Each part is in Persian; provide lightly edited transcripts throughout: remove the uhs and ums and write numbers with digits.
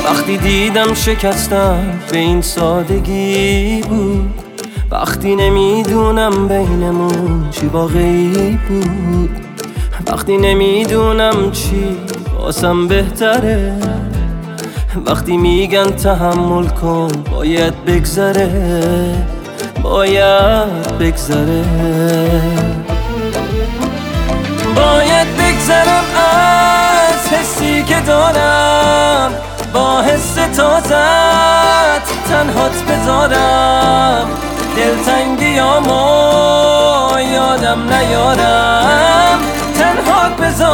وقتی دیدم شکستم به این سادگی بود، وقتی نمیدونم بینمون چی واقعی بود، وقتی نمیدونم چی واسم بهتره، وقتی میگن تحمل کن باید بگذره، باید بگذره، باید بگذرم از حسی که دارم، با حس تازت تنهات بذارم، دلتنگیامو یادم نیارم، تنهات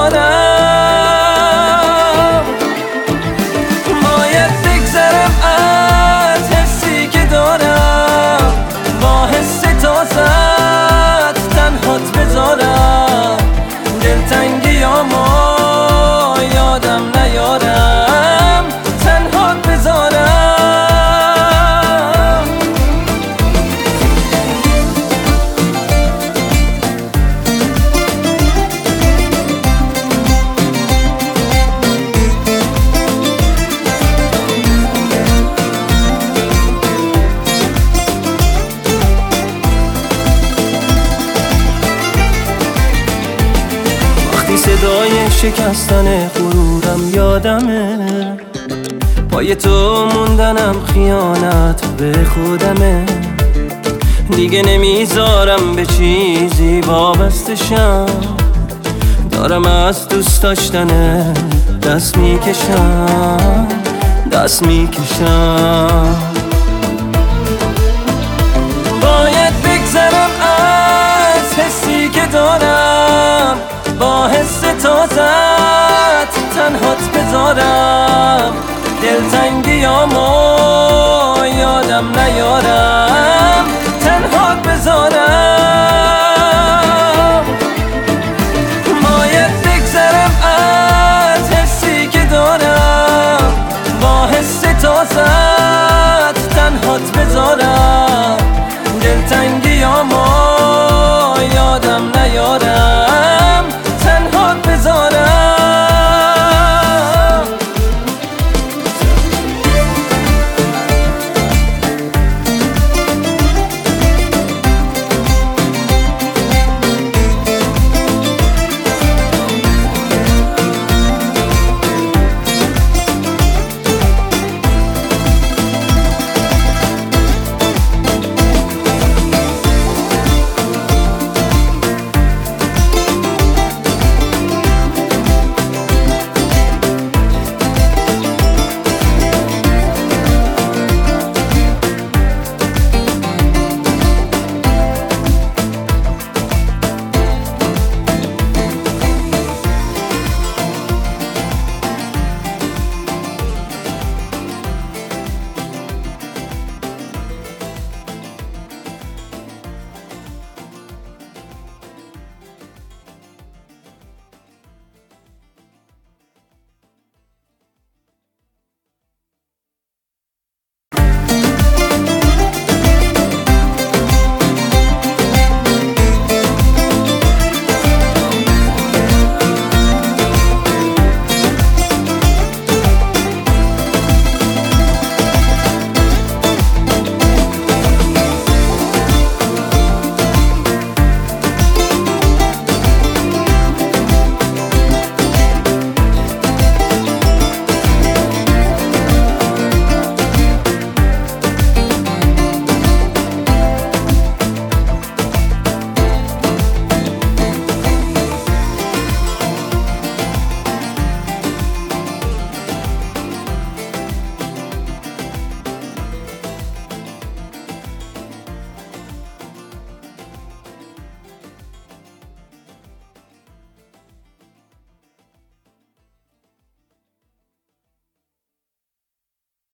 بذارم، باید بگذرم از حسی که دارم، با حس تازت تنهات بذارم، دلتنگیامو یادم نیارم، تنهات بذارم. صدای شکستن غرورم یادمه، پای تو موندنم خیانت به خودمه، دیگه نمیذارم به چیزی وابسته شم، دارم از دوست داشتن دست میکشم، دست میکشم، باید بگذرم از حسی که دارم، با حس تازت تنهات بذارم، دلتنگیامو